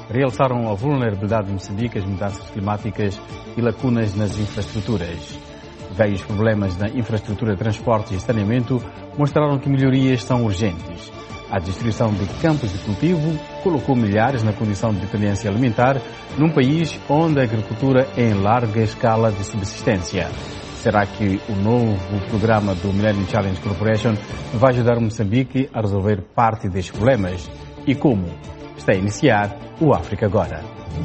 realçaram a vulnerabilidade de Moçambique, as mudanças climáticas e lacunas nas infraestruturas. Velhos problemas na infraestrutura de transporte e saneamento mostraram que melhorias são urgentes. A destruição de campos de cultivo colocou milhares na condição de dependência alimentar num país onde a agricultura é em larga escala de subsistência. Será que o novo programa do Millennium Challenge Corporation vai ajudar Moçambique a resolver parte destes problemas? E como? Está a iniciar o África Agora.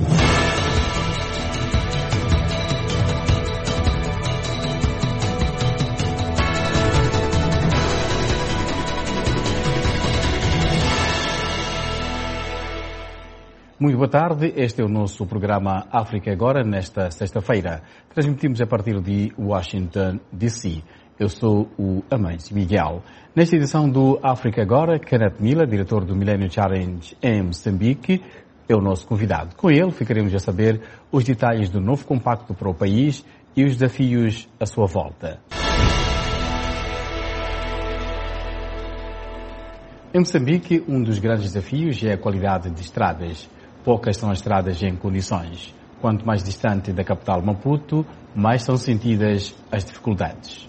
Muito boa tarde, este é o nosso programa África Agora, nesta sexta-feira. Transmitimos a partir de Washington, D.C. Eu sou o Amâncio Miguel. Nesta edição do África Agora, Kenneth Miller, diretor do Millennium Challenge em Moçambique, é o nosso convidado. Com ele ficaremos a saber os detalhes do novo compacto para o país e os desafios à sua volta. Em Moçambique, um dos grandes desafios é a qualidade de estradas. Poucas são as estradas em condições. Quanto mais distante da capital Maputo, mais são sentidas as dificuldades.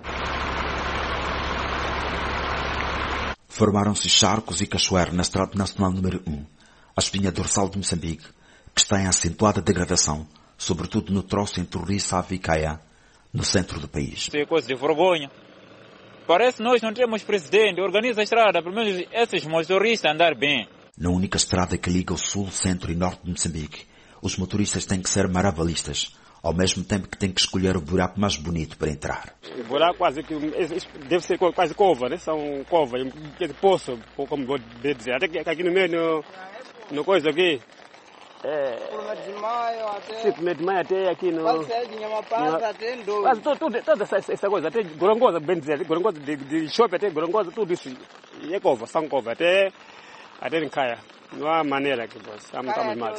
Formaram-se charcos e cachoeiras na Estrada Nacional número 1, a espinha dorsal de Moçambique, que está em acentuada degradação, sobretudo no troço entre o rio Sava e Caia, no centro do país. Isso é coisa de vergonha. Parece que nós não temos presidente, organiza a estrada, pelo menos esses motoristas andar bem. Na única estrada que liga o sul, centro e norte de Moçambique, os motoristas têm que ser maravalistas, ao mesmo tempo que têm que escolher o buraco mais bonito para entrar. O buraco quase que deve ser quase cova, né? São cova, poço, como vou dizer. Até que aqui no meio, no coisa aqui, por mês de maio até... Sim, mês de maio até aqui no... Quase até em dois. Toda essa coisa, até Gorongosa, bem dizer, Gorongosa de shopping até Gorongosa, tudo isso. E é cova, são cova, até em Caia. Não há maneira que estamos mal.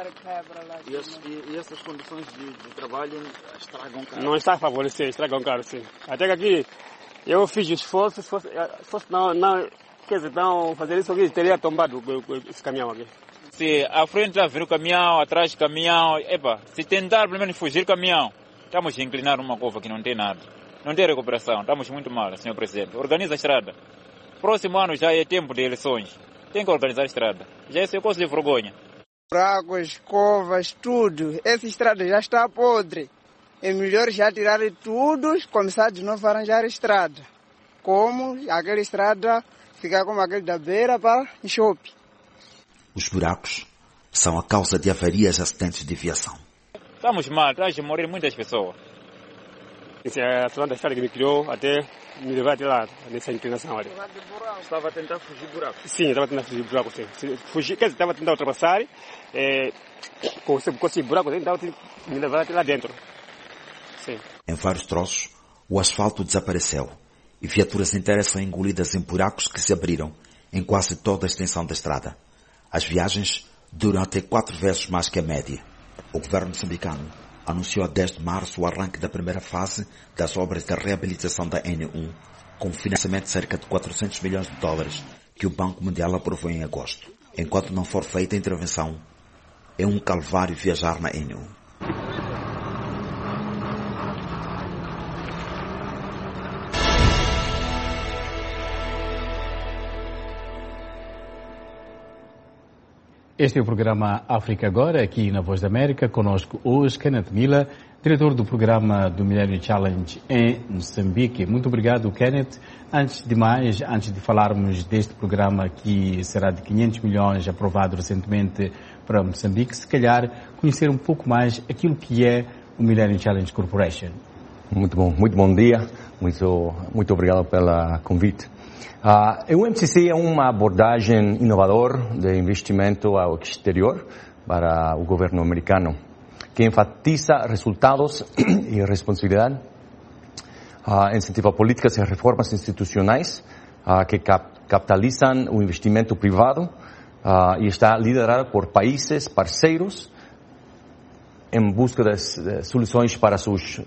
E essas condições de trabalho estragam caro? Não está a favorecer, estragam caro, sim. Até que aqui eu fiz esforço, se fosse não, quer dizer, não fazer isso aqui, teria tombado esse caminhão aqui. Se à frente está vir o caminhão, atrás do caminhão, se tentar pelo menos fugir do caminhão, estamos a inclinar uma curva que não tem nada. Não tem recuperação, estamos muito mal, senhor presidente. Organiza a estrada. Próximo ano já é tempo de eleições. Tem que organizar a estrada. Já é coisa de vergonha. Buracos, covas, tudo. Essa estrada já está podre. É melhor já tirar tudo, começar de novo a arranjar a estrada. Como aquela estrada ficar como aquele da beira para o shopping. Os buracos são a causa de avarias e acidentes de viação. Estamos mal, está a morrer muitas pessoas. Essa é a estrada que me criou até me levar até lá, nessa inclinação ali. Estava a tentar fugir do buraco? Sim, estava a tentar fugir do buraco, sim. Fugir, quer dizer, estava a tentar ultrapassar, com esse buraco, estava a me levar até lá dentro. Sim. Em vários troços, o asfalto desapareceu e viaturas inteiras são engolidas em buracos que se abriram em quase toda a extensão da estrada. As viagens duram até 4 vezes mais que a média. O governo moçambicano anunciou a 10 de março o arranque da primeira fase das obras de reabilitação da N1, com financiamento de cerca de 400 milhões de dólares que o Banco Mundial aprovou em agosto. Enquanto não for feita a intervenção, é um calvário viajar na N1. Este é o programa África Agora, aqui na Voz da América. Conosco hoje, Kenneth Miller, diretor do programa do Millennium Challenge em Moçambique. Muito obrigado, Kenneth. Antes de mais, antes de falarmos deste programa que será de 500 milhões aprovado recentemente para Moçambique, se calhar conhecer um pouco mais aquilo que é o Millennium Challenge Corporation. Muito bom dia. Muito obrigado pelo convite. O MCC é uma abordagem inovadora de investimento ao exterior para o governo americano, que enfatiza resultados e responsabilidade, incentiva políticas e reformas institucionais que capitalizam o investimento privado e está liderado por países parceiros em busca de soluções para seus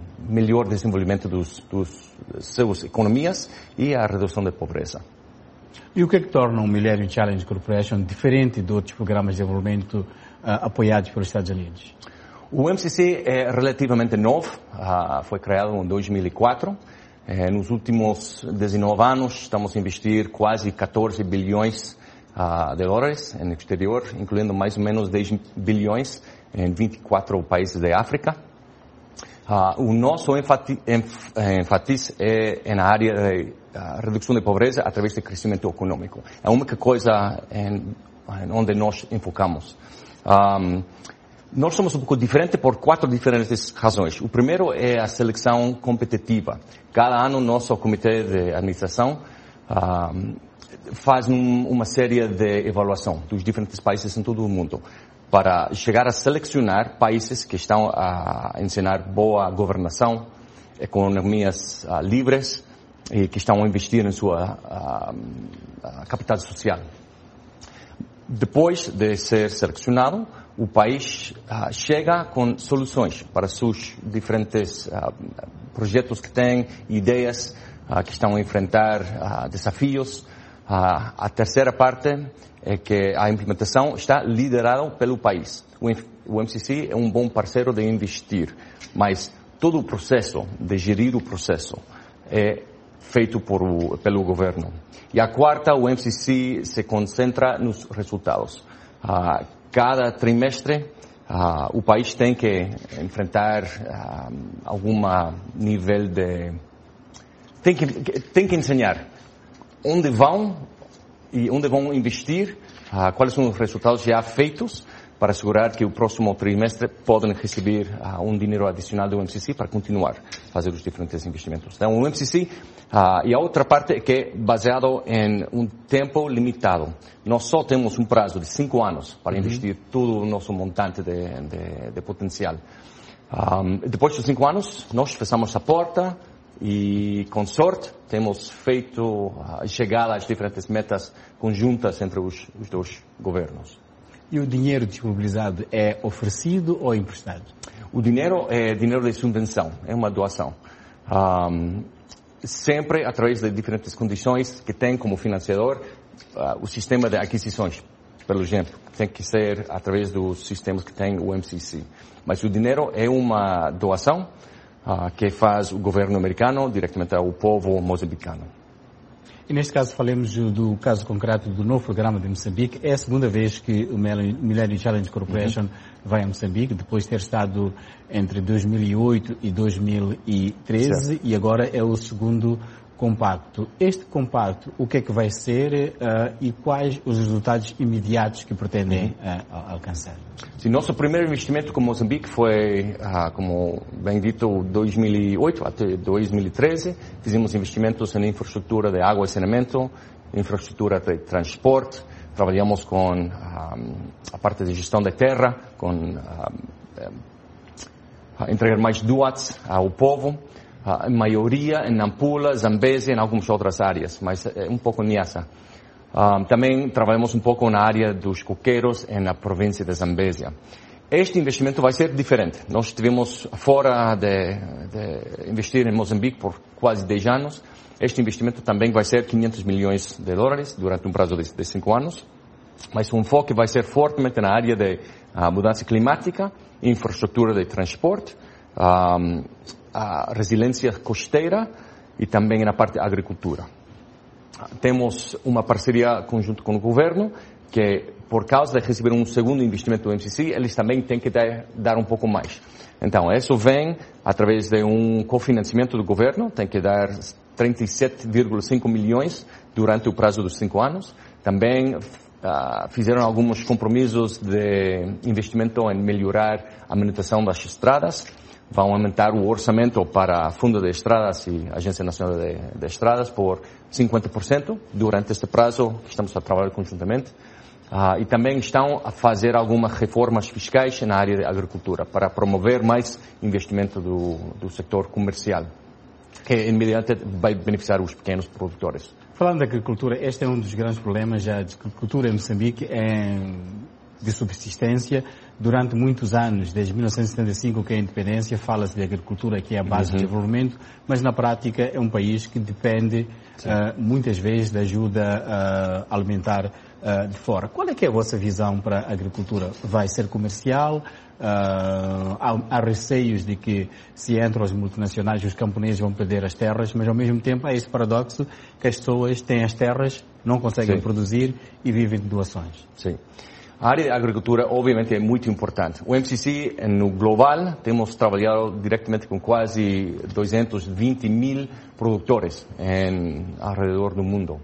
melhor desenvolvimento dos suas economias e a redução da pobreza. E o que é que torna o Millennium Challenge Corporation diferente de outros programas de desenvolvimento apoiados pelos Estados Unidos? O MCC é relativamente novo, foi criado em 2004. Nos últimos 19 anos estamos a investir quase 14 bilhões de dólares no exterior, incluindo mais ou menos 10 bilhões em 24 países da África. O nosso ênfase é na área de redução de pobreza através do crescimento econômico. É a única coisa onde nós enfocamos. Nós somos um pouco diferentes por 4 diferentes razões. O primeiro é a seleção competitiva. Cada ano, nosso comitê de administração faz uma série de avaliação dos diferentes países em todo o mundo para chegar a selecionar países que estão a ensinar boa governação, economias livres e que estão a investir em sua capital social. Depois de ser selecionado, o país chega com soluções para seus diferentes projetos que têm, ideias que estão a enfrentar desafios. A terceira parte é que a implementação está liderada pelo país. O MCC é um bom parceiro de investir, mas todo o processo, de gerir o processo, é feito pelo governo. E a quarta, o MCC se concentra nos resultados. Cada trimestre, o país tem que enfrentar algum nível de... Tem que ensinar onde vão e onde vão investir, quais são os resultados já feitos, para assegurar que o próximo trimestre podem receber um dinheiro adicional do MCC para continuar a fazer os diferentes investimentos. Então, o MCC, e a outra parte é que é baseado em um tempo limitado. Nós só temos um prazo de 5 anos para investir todo o nosso montante de potencial. Depois dos 5 anos, nós fechamos a porta e, com sorte, temos feito chegada às diferentes metas conjuntas entre os dois governos. E o dinheiro disponibilizado é oferecido ou emprestado? O dinheiro é dinheiro de subvenção, é uma doação. Sempre através de diferentes condições que tem como financiador o sistema de aquisições, por exemplo, tem que ser através dos sistemas que tem o MCC. Mas o dinheiro é uma doação que faz o governo americano diretamente ao povo moçambicano. E neste caso falemos do caso concreto do novo programa de Moçambique. É a segunda vez que o Millennium Challenge Corporation vai a Moçambique, depois de ter estado entre 2008 e 2013, certo. E agora é o segundo compacto. Este compacto, o que é que vai ser e quais os resultados imediatos que pretendem alcançar? Sim, nosso primeiro investimento com Moçambique foi, como bem dito, 2008 até 2013. Fizemos investimentos em infraestrutura de água e saneamento, infraestrutura de transporte. Trabalhamos com a parte de gestão da terra, com entregar mais doats ao povo. A maioria em Nampula, Zambésia e em algumas outras áreas, mas é um pouco nessa. Também trabalhamos um pouco na área dos coqueiros na província de Zambésia. Este investimento vai ser diferente. Nós estivemos fora de investir em Moçambique por quase 10 anos. Este investimento também vai ser 500 milhões de dólares durante um prazo de 5 anos. Mas o enfoque vai ser fortemente na área de mudança climática, infraestrutura de transporte, a resiliência costeira e também na parte da agricultura. Temos uma parceria conjunta com o governo que, por causa de receber um segundo investimento do MCC, eles também têm que dar um pouco mais. Então, isso vem através de um cofinanciamento do governo, tem que dar 37,5 milhões durante o prazo dos 5 anos. Também fizeram alguns compromissos de investimento em melhorar a manutenção das estradas. Vão aumentar o orçamento para Fundo de Estradas e Agência Nacional de Estradas por 50% durante este prazo que estamos a trabalhar conjuntamente. E também estão a fazer algumas reformas fiscais na área de agricultura para promover mais investimento do setor comercial, que imediatamente vai beneficiar os pequenos produtores. Falando da agricultura, este é um dos grandes problemas. A agricultura em Moçambique de subsistência durante muitos anos, desde 1975, que é a independência, fala-se de agricultura, que é a base do desenvolvimento, mas na prática é um país que depende muitas vezes da ajuda alimentar de fora. Qual é que é a vossa visão para a agricultura? Vai ser comercial? Há receios de que se entram as multinacionais, os camponeses vão perder as terras, mas ao mesmo tempo há esse paradoxo que as pessoas têm as terras, não conseguem produzir e vivem de doações. Sim. A área da agricultura, obviamente, é muito importante. O MCC, no global, temos trabalhado diretamente com quase 220 mil produtores ao redor do mundo.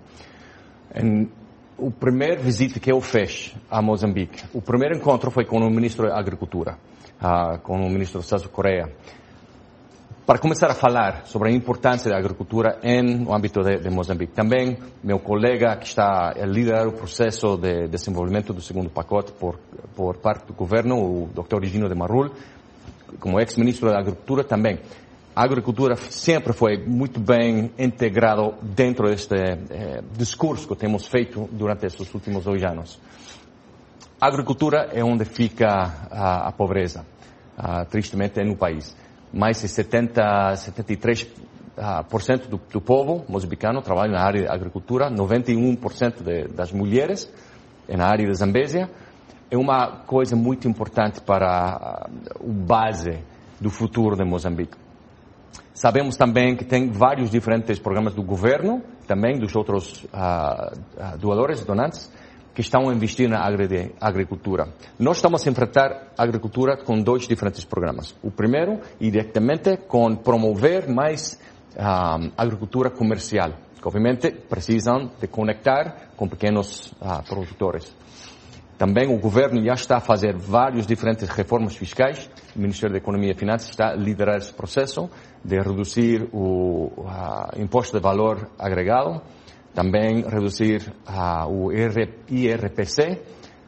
O primeiro visita que eu fiz a Moçambique, o primeiro encontro foi com o ministro da Agricultura, com o ministro Sérgio Correia, para começar a falar sobre a importância da agricultura no âmbito de Moçambique. Também, meu colega que está a liderar o processo de desenvolvimento do segundo pacote por parte do governo, o Dr. Higino de Marul, como ex-ministro da Agricultura também. A agricultura sempre foi muito bem integrado dentro deste discurso que temos feito durante estes últimos 2 anos. A agricultura é onde fica a pobreza, tristemente, no país. Mais de 73% do povo moçambicano trabalha na área de agricultura, 91% das mulheres na área de Zambésia. É uma coisa muito importante para o base do futuro de Moçambique. Sabemos também que tem vários diferentes programas do governo, também dos outros doadores, donantes, que estão a investir na agricultura. Nós estamos a enfrentar a agricultura com 2 diferentes programas. O primeiro, diretamente, com promover mais agricultura comercial, que obviamente precisam de conectar com pequenos produtores. Também o governo já está a fazer várias diferentes reformas fiscais. O Ministério da Economia e Finanças está a liderar esse processo de reduzir o imposto de valor agregado, também reduzir o IRPC,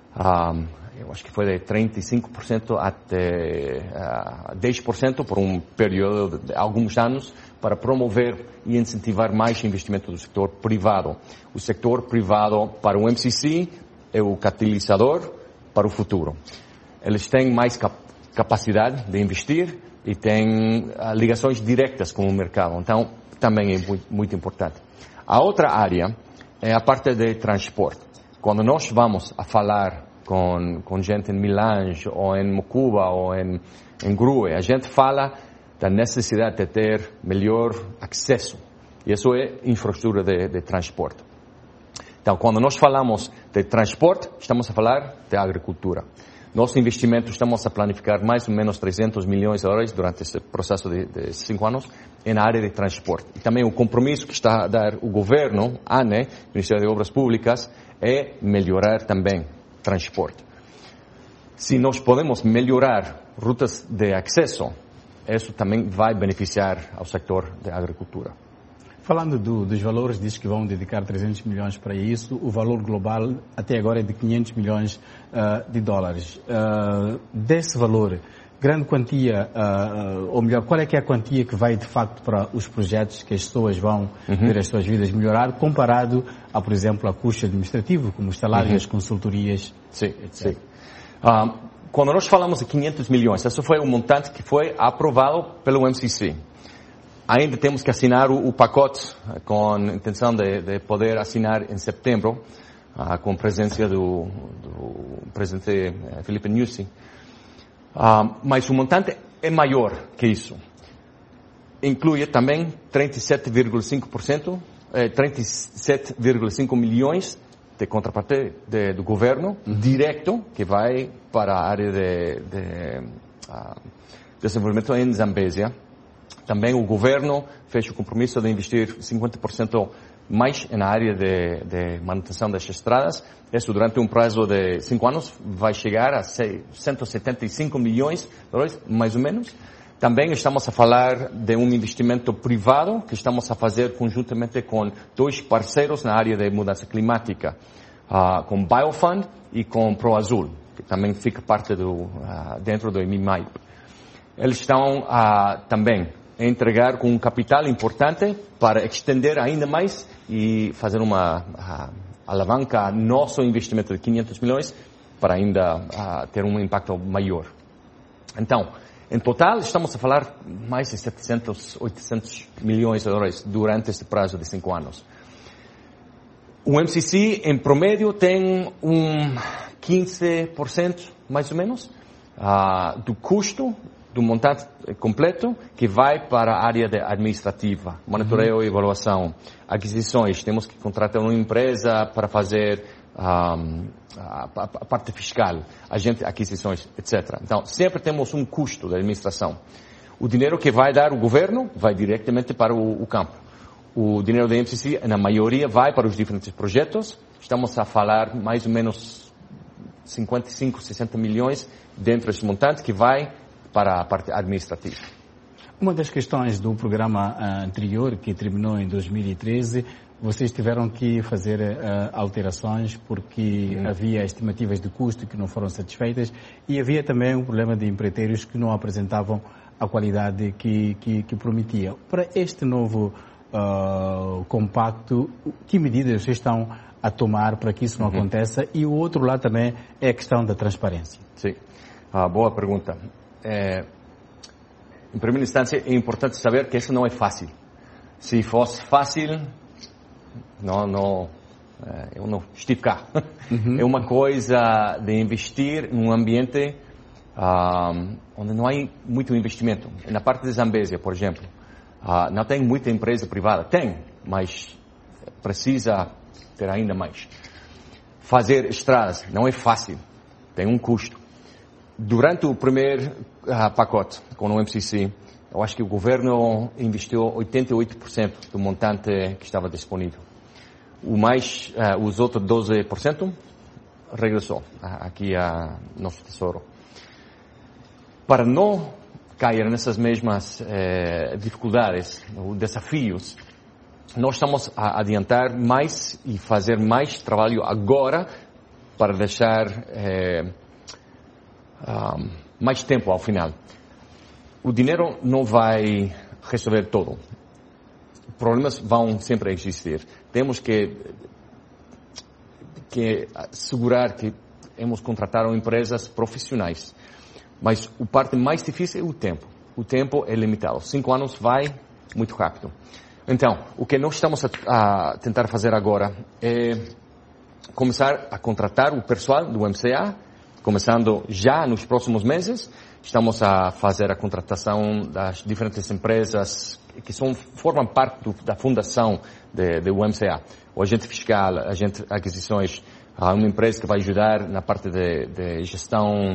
eu acho que foi de 35% até 10% por um período de alguns anos, para promover e incentivar mais investimento do setor privado. O setor privado para o MCC é o catalisador para o futuro. Eles têm mais capacidade de investir e têm ligações diretas com o mercado, então também é muito importante. A outra área é a parte de transporte. Quando nós vamos a falar com gente em Milange, ou em Mocuba, ou em Grue, a gente fala da necessidade de ter melhor acesso. E isso é infraestrutura de transporte. Então, quando nós falamos de transporte, estamos a falar de agricultura. Nosso investimento, estamos a planificar mais ou menos 300 milhões de dólares durante esse processo de 5 anos na área de transporte. E também o compromisso que está a dar o governo, ANE, Ministério de Obras Públicas, é melhorar também transporte. Se nós podemos melhorar rutas de acesso, isso também vai beneficiar ao setor da agricultura. Falando dos valores, diz que vão dedicar 300 milhões para isso. O valor global até agora é de 500 milhões de dólares. Desse valor, grande quantia, ou melhor, qual é que é a quantia que vai de facto para os projetos que as pessoas vão ver as suas vidas melhorar, comparado a, por exemplo, a custo administrativo, como os salários, as consultorias, sim, etc. Sim. Quando nós falamos de 500 milhões, esse foi o montante que foi aprovado pelo MCC. Ainda temos que assinar o pacote, com a intenção de poder assinar em setembro, com a presença do presidente Filipe Nyusi. Mas o montante é maior que isso. Inclui também 37,5 milhões de contraparte do governo direto, que vai para a área de desenvolvimento em Zambésia. Também o governo fez o compromisso de investir 50% mais na área de manutenção das estradas. Isso durante um prazo de 5 anos vai chegar a 175 milhões de dólares, mais ou menos. Também estamos a falar de um investimento privado que estamos a fazer conjuntamente com 2 parceiros na área de mudança climática, com Biofund e com ProAzul, que também fica parte dentro do MIMAIP. Eles estão também a entregar com um capital importante para estender ainda mais e fazer uma alavanca nosso investimento de 500 milhões para ainda ter um impacto maior. Então, em total, estamos a falar mais de 700, 800 milhões de dólares durante este prazo de 5 anos. O MCC, em promédio, tem 15%, mais ou menos, do custo do montante completo que vai para a área administrativa, monitoreio e avaliação, aquisições. Temos que contratar uma empresa para fazer a parte fiscal, aquisições, etc. Então, sempre temos um custo da administração. O dinheiro que vai dar o governo vai diretamente para o campo. O dinheiro da MCC, na maioria, vai para os diferentes projetos. Estamos a falar mais ou menos 55, 60 milhões dentro desse montante que vai para a parte administrativa. Uma das questões do programa anterior, que terminou em 2013, vocês tiveram que fazer alterações porque havia estimativas de custo que não foram satisfeitas e havia também um problema de empreiteiros que não apresentavam a qualidade que prometia. Para este novo compacto, que medidas vocês estão a tomar para que isso não aconteça? E o outro lado também é a questão da transparência. Sim, boa pergunta. Em primeira instância, é importante saber que isso não é fácil. Se fosse fácil, eu não estive cá. É uma coisa de investir num ambiente onde não há muito investimento. Na parte de Zambésia, por exemplo, não tem muita empresa privada. Tem, mas precisa ter ainda mais. Fazer estradas não é fácil. Tem um custo. Durante o primeiro pacote com o MCC, eu acho que o governo investiu 88% do montante que estava disponível. Os outros 12% regressou aqui a nosso tesouro. Para não cair nessas mesmas dificuldades, desafios, nós estamos a adiantar mais e fazer mais trabalho agora para deixar mais tempo ao final. O dinheiro não vai resolver tudo. Problemas vão sempre existir. Temos que assegurar que temos contratado empresas profissionais. Mas a parte mais difícil é o tempo. O tempo é limitado. 5 anos vai muito rápido. Então, o que nós estamos a tentar fazer agora é começar a contratar o pessoal do MCA, começando já nos próximos meses. Estamos a fazer a contratação das diferentes empresas que formam parte da fundação do MCA. O agente fiscal, agente de aquisições, uma empresa que vai ajudar na parte de gestão,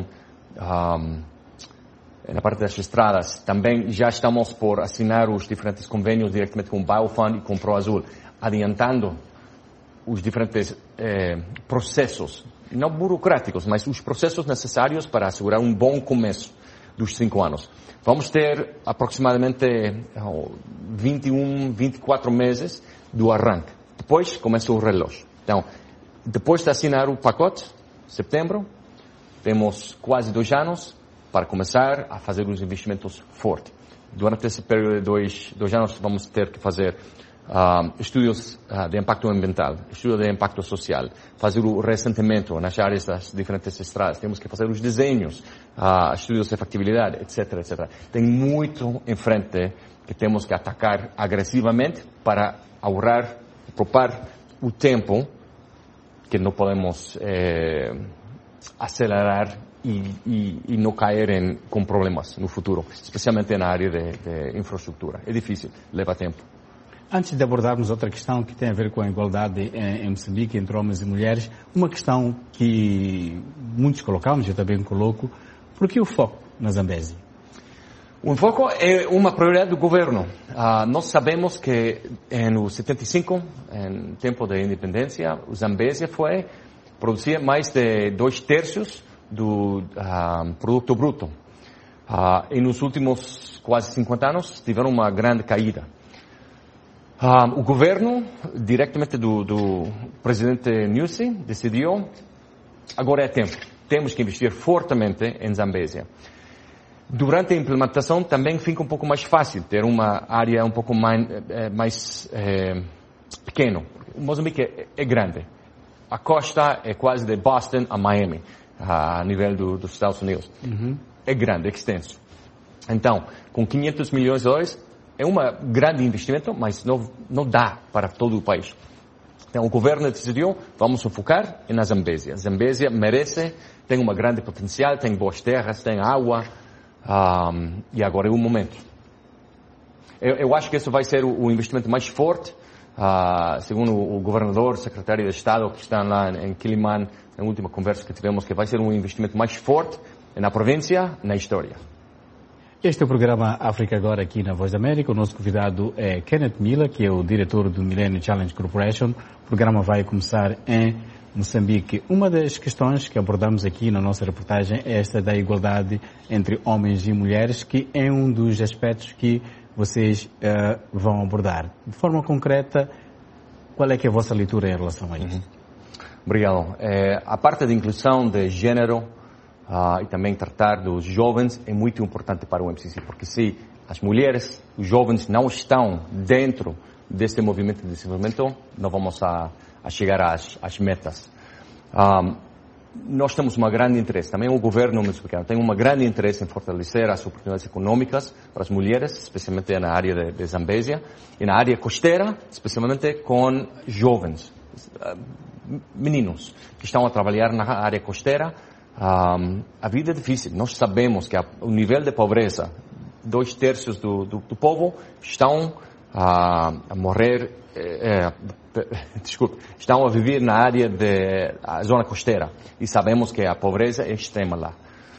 na parte das estradas. Também já estamos por assinar os diferentes convênios diretamente com o Biofund e com o ProAzul, adiantando os diferentes processos, não burocráticos, mas os processos necessários para assegurar um bom começo dos 5 anos. Vamos ter aproximadamente 21, 24 meses do arranque. Depois começa o relógio. Então, depois de assinar o pacote, setembro, temos quase 2 anos para começar a fazer os investimentos fortes. Durante esse período de 2 anos, vamos ter que fazer estudos de impacto ambiental, estudos de impacto social, fazer o reassentamento nas áreas das diferentes estradas, temos que fazer os desenhos, estudos de factibilidade, etc, etc. Tem muito em frente que temos que atacar agressivamente para ahorrar, poupar o tempo que não podemos acelerar e não cair com problemas no futuro, especialmente na área de infraestrutura. É difícil, leva tempo. Antes de abordarmos outra questão que tem a ver com a igualdade em Moçambique entre homens e mulheres, uma questão que muitos colocamos, eu também coloco, por que o foco na Zambésia? O foco é uma prioridade do governo. Nós sabemos que no 75, em tempo da independência, o Zambésia produzia mais de 2/3 do produto bruto. E nos últimos quase 50 anos tiveram uma grande caída. O governo, diretamente do presidente Nyusi, decidiu, agora é tempo, temos que investir fortemente em Zambésia. Durante a implementação também fica um pouco mais fácil ter uma área um pouco mais pequena. O Moçambique é grande. A costa é quase de Boston a Miami. a nível dos Estados Unidos. É grande, é extenso. Então, com 500 milhões de dólares, é um grande investimento, mas não dá para todo o país. Então, o governo decidiu, vamos focar na Zambésia. A Zambésia merece, tem um grande potencial, tem boas terras, tem água, e agora é o momento. Eu acho que isso vai ser o investimento mais forte, segundo o governador, o secretário de Estado, que está lá em Quilimane, na última conversa que tivemos, que vai ser um investimento mais forte na província, na história. Este é o programa África Agora aqui na Voz da América. O nosso convidado é Kenneth Miller, que é o diretor do Millennium Challenge Corporation. O programa vai começar em Moçambique. Uma das questões que abordamos aqui na nossa reportagem é esta da igualdade entre homens e mulheres, que é um dos aspectos que vocês vão abordar. De forma concreta, qual é que é a vossa leitura em relação a isso? Obrigado. A parte de inclusão de gênero e também tratar dos jovens é muito importante para o MCC, porque se as mulheres, os jovens não estão dentro deste movimento de desenvolvimento, não vamos a chegar às metas. Nós temos um grande interesse, também o governo moçambicano tem um grande interesse em fortalecer as oportunidades econômicas para as mulheres, especialmente na área de Zambésia, e na área costeira, especialmente com jovens, meninos, que estão a trabalhar na área costeira. A vida é difícil. Nós sabemos que o nível de pobreza, 2/3 do povo estão a morrer, estão a viver na área da zona costeira. E sabemos que a pobreza é extrema lá.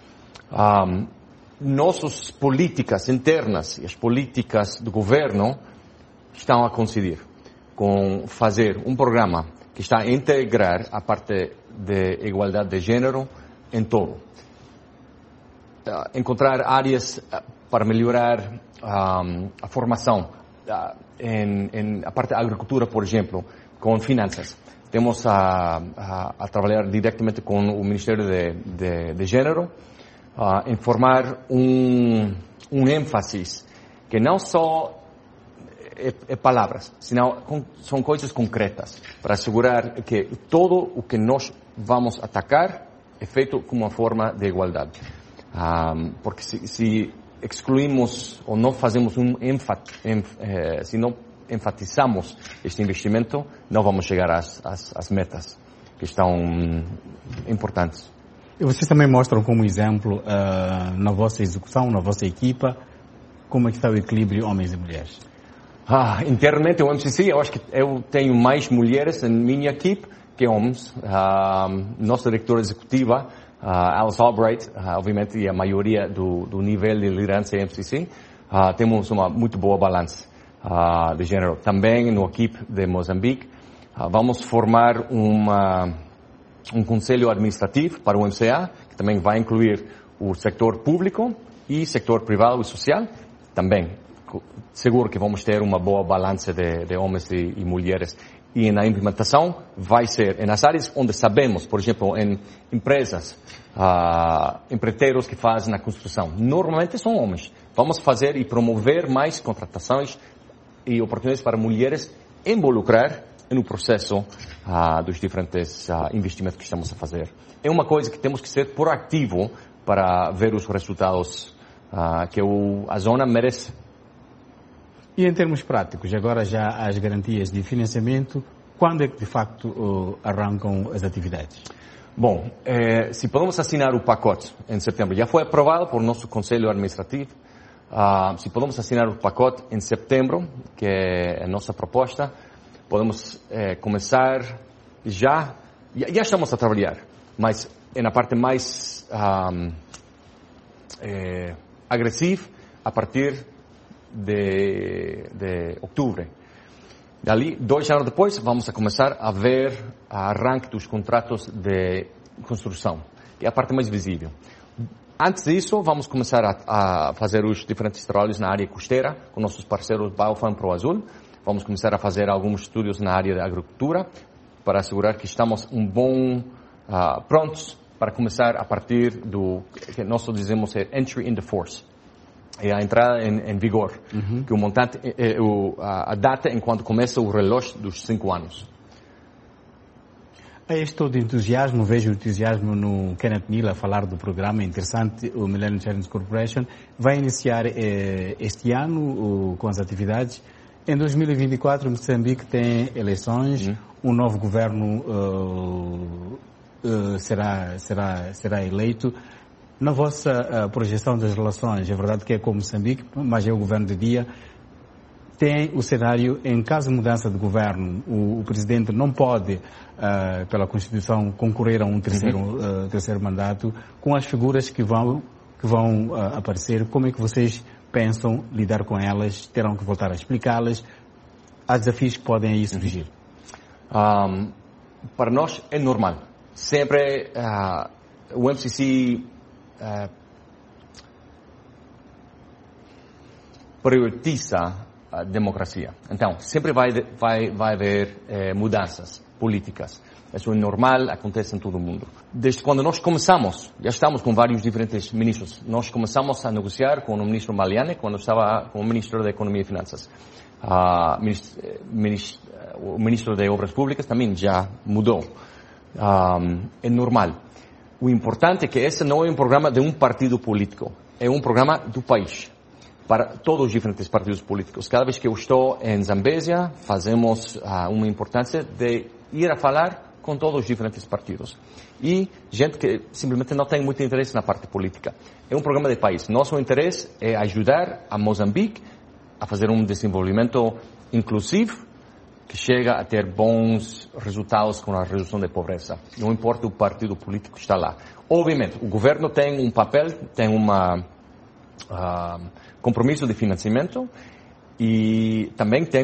Nossas políticas internas e as políticas do governo estão a coincidir com fazer um programa que está a integrar a parte de igualdade de gênero em todo. Encontrar áreas para melhorar a formação em a parte da agricultura, por exemplo, com finanças. Temos a trabalhar diretamente com o Ministério de Gênero em formar um ênfase que não só é palavras, senão são coisas concretas para assegurar que todo o que nós vamos atacar é feito com uma forma de igualdade. Porque se excluímos ou não fazemos se não enfatizamos este investimento, não vamos chegar às metas que estão importantes. E vocês também mostram como exemplo na vossa execução, na vossa equipa, como é que está o equilíbrio homens e mulheres? Internamente, o MCC, eu acho que eu tenho mais mulheres na minha equipe que homens. Nossa diretora executiva, Alice Albright, obviamente, e a maioria do nível de liderança em MCC, temos uma muito boa balança de gênero. Também no equipe de Moçambique, vamos formar um conselho administrativo para o MCA, que também vai incluir o setor público e setor privado e social. Também seguro que vamos ter uma boa balança de homens e mulheres. E na implementação vai ser nas áreas onde sabemos, por exemplo, em empresas, empreiteiros que fazem a construção. Normalmente são homens. Vamos fazer e promover mais contratações e oportunidades para mulheres involucrar no processo dos diferentes investimentos que estamos a fazer. É uma coisa que temos que ser proativo para ver os resultados que a zona merece. E em termos práticos, agora já as garantias de financiamento, quando é que de facto arrancam as atividades? Bom, se podemos assinar o pacote em setembro, já foi aprovado por nosso Conselho Administrativo, se podemos assinar o pacote em setembro, que é a nossa proposta, podemos começar já estamos a trabalhar, mas é na parte mais agressiva a partir de outubro. Dali, 2 anos depois, vamos a começar a ver a arranque dos contratos de construção, que é a parte mais visível. Antes disso, vamos começar a fazer os diferentes trabalhos na área costeira, com nossos parceiros Biofan Pro Azul. Vamos começar a fazer alguns estudos na área da agricultura, para assegurar que estamos prontos para começar a partir do que nós dizemos entry into force. É a entrada em vigor, que o montante, a data enquanto começa o relógio dos 5 anos. A este todo entusiasmo, vejo o entusiasmo no Kenneth Miller a falar do programa interessante, o Millennium Challenge Corporation. Vai iniciar este ano com as atividades. Em 2024, Moçambique tem eleições, um novo governo será eleito. Na vossa projeção das relações, é verdade que é com Moçambique, mas é o governo de dia. Tem o cenário, em caso de mudança de governo, o presidente não pode, pela Constituição, concorrer a um terceiro mandato, com as figuras que vão aparecer. Como é que vocês pensam lidar com elas? Terão que voltar a explicá-las? Há desafios que podem aí surgir? Para nós é normal. Sempre o MCC prioriza a democracia. Então, sempre vai haver mudanças políticas. Isso é normal, acontece em todo o mundo. Desde quando nós começamos, já estamos com vários diferentes ministros, nós começamos a negociar com o ministro Maliane, quando estava como ministro da Economia e Finanças. O ministro de Obras Públicas também já mudou. É normal. O importante é que esse não é um programa de um partido político, é um programa do país, para todos os diferentes partidos políticos. Cada vez que eu estou em Zambésia, fazemos uma importância de ir a falar com todos os diferentes partidos. E gente que simplesmente não tem muito interesse na parte política. É um programa de país. Nosso interesse é ajudar a Moçambique a fazer um desenvolvimento inclusivo, que chega a ter bons resultados com a redução da pobreza. Não importa o partido político que está lá. Obviamente, o governo tem um papel, tem uma compromisso de financiamento e também tem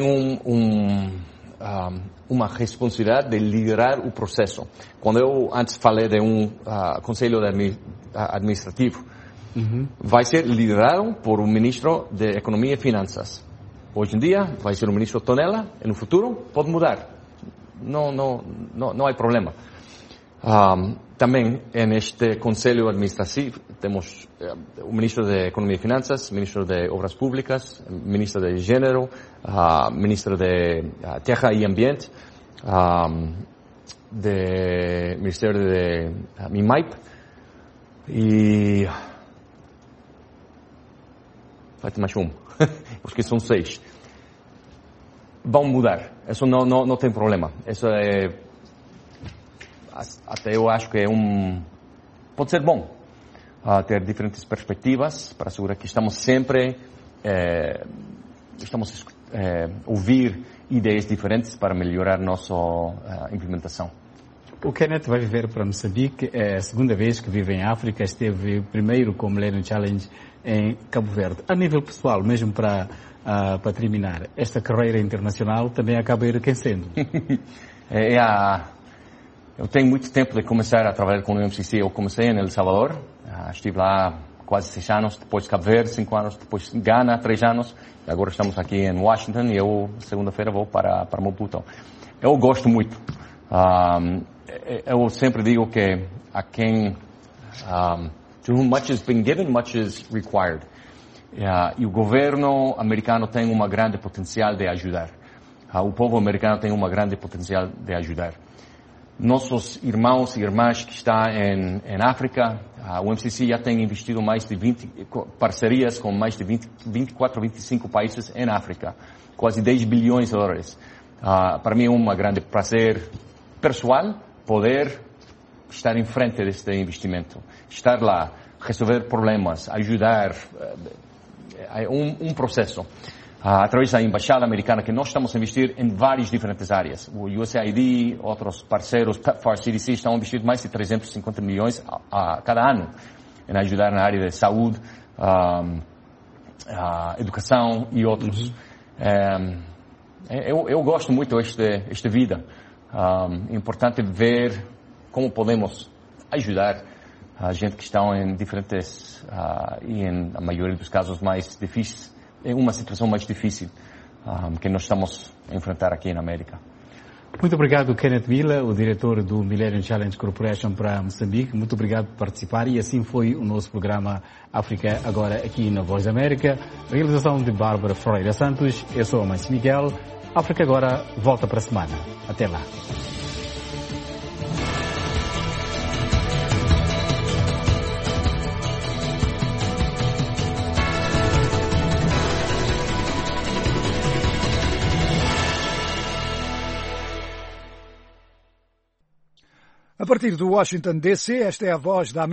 uma responsabilidade de liderar o processo. Quando eu antes falei de um conselho administrativo, vai ser liderado por um ministro de Economia e Finanças. Hoje em dia vai ser o ministro Tonela, e no futuro pode mudar. Não há problema. Também neste Conselho Administrativo temos o Ministro de Economia e Finanças, Ministro de Obras Públicas, Ministro de Gênero, Ministro de Terra e Ambiente, de Ministério de MIMAIP e... vai ter mais um, porque são 6. Vão mudar, isso não tem problema. Isso é... até eu acho que pode ser bom ter diferentes perspectivas para assegurar que estamos sempre ouvir ideias diferentes para melhorar nossa implementação. O Kenneth vai viver para Moçambique, é a segunda vez que vive em África, esteve primeiro com o Millennium Challenge em Cabo Verde. A nível pessoal, mesmo para terminar, esta carreira internacional também acaba enriquecendo. Eu tenho muito tempo de começar a trabalhar com o MCC. Eu comecei em El Salvador, estive lá quase 6 anos, depois Cabo Verde 5 anos, depois Ghana 3 anos, e agora estamos aqui em Washington e eu segunda-feira vou para Maputo. Eu gosto muito. Eu sempre digo que a quem to whom much has been given, much is required. E o governo americano tem um grande potencial de ajudar. O povo americano tem um grande potencial de ajudar. Nossos irmãos e irmãs que estão em África, o MCC já tem investido mais de 20 parcerias com mais de 24, 25 países em África, quase 10 bilhões de dólares. Para mim é um grande prazer pessoal poder estar em frente deste investimento, estar lá, resolver problemas, ajudar, é um processo. Através da Embaixada Americana, que nós estamos a investir em várias diferentes áreas. O USAID, outros parceiros, PEPFAR, CDC, estão a investir mais de 350 milhões a cada ano em ajudar na área de saúde, educação e outros. Eu gosto muito desta vida. É importante ver como podemos ajudar a gente que está em diferentes, e em a maioria dos casos mais difíceis, é uma situação mais difícil que nós estamos a enfrentar aqui na América. Muito obrigado, Kenneth Miller, o diretor do Millennium Challenge Corporation para Moçambique. Muito obrigado por participar e assim foi o nosso programa África Agora aqui na Voz da América. Realização de Bárbara Ferreira Santos. Eu sou o Márcio Miguel. África Agora volta para a semana. Até lá. A partir do Washington DC, esta é a Voz da América.